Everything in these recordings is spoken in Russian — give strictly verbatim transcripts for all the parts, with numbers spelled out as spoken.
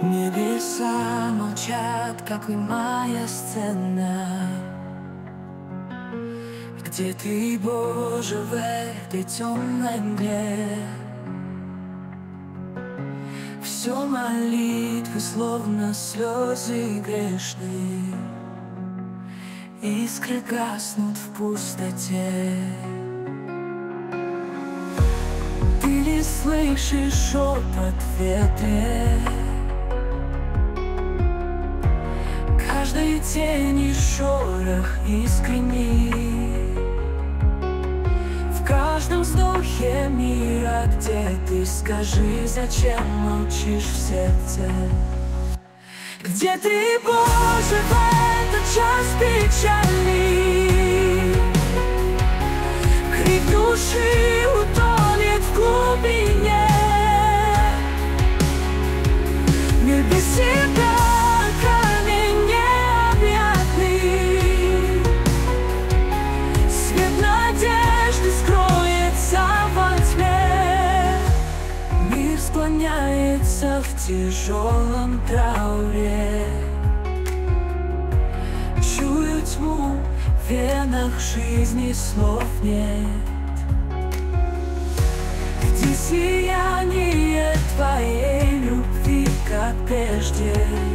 Небеса молчат, как и моя сцена. Где ты, Боже, в этой темной мгле? Все молитвы, словно слезы грешные, искры гаснут в пустоте. Ты ли слышишь шепот в ветре? Каждой тени шорох искренний, в каждом вздохе мира, где ты, скажи, зачем молчишь в сердце? Где ты, Боже, в этот час печальный? Крик души утонет в глубине. Мир без тебя камень необъятный, свет надежды скроется во тьме. Мир склоняется в тяжелом трауре, чую тьму, в венах жизни слов нет. Где сияние твоей любви, как прежде?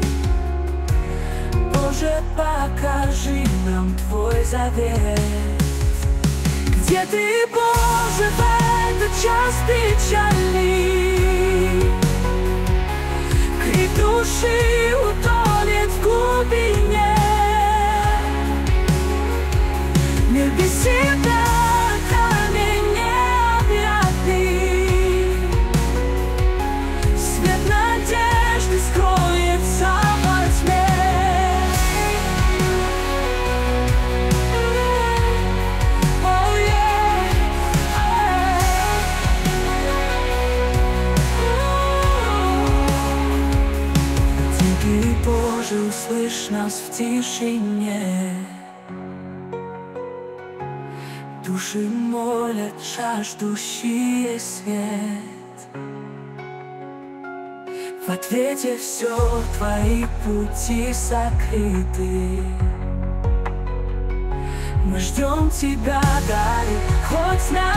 Боже, покажи нам твой завет. Где ты, Боже, в этот час печальный? Крик души утонет в глубине. Мир без тебя камень необъятный, свет надежды скроется во тьме. Oh, yeah. Где ты, Боже, услышь нас в тишине? Души молят жаждущие свет. В ответе все твои пути сокрыты. Мы ждем тебя, дари, хоть знай.